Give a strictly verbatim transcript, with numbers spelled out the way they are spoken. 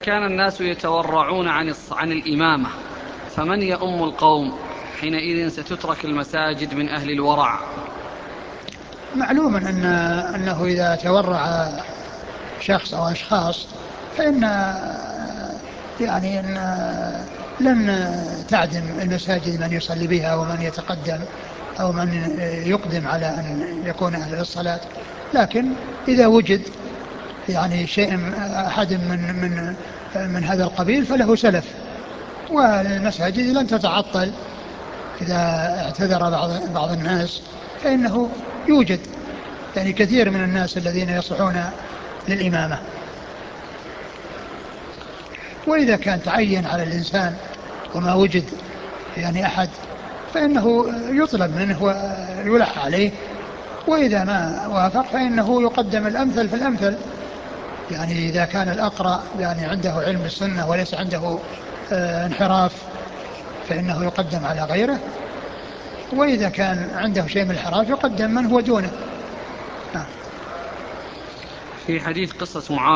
كان الناس يتورعون عن عن الإمامة، فمن يؤم القوم؟ حينئذ ستترك المساجد من أهل الورع. معلوم أن أنه إذا تورع شخص أو أشخاص فإن يعني أن لن تعدم المساجد من يصلي بها ومن يتقدم أو من يقدم على أن يكون أهل الصلاة. لكن إذا وجد يعني شيء أحد من من من هذا القبيل فله سلف، والمساجد لن تتعطل. إذا اعتذر بعض بعض الناس فإنه يوجد يعني كثير من الناس الذين يصلحون للإمامة. وإذا كان تعين على الإنسان وما وجد يعني أحد فإنه يطلب منه ويلح عليه، وإذا ما وافق فإنه يقدم الأمثل في الأمثل. يعني إذا كان الأقرأ يعني عنده علم السنة وليس عنده آه انحراف فإنه يقدم على غيره، وإذا كان عنده شيء من الانحراف يقدم من هو دونه. في حديث قصة معاذ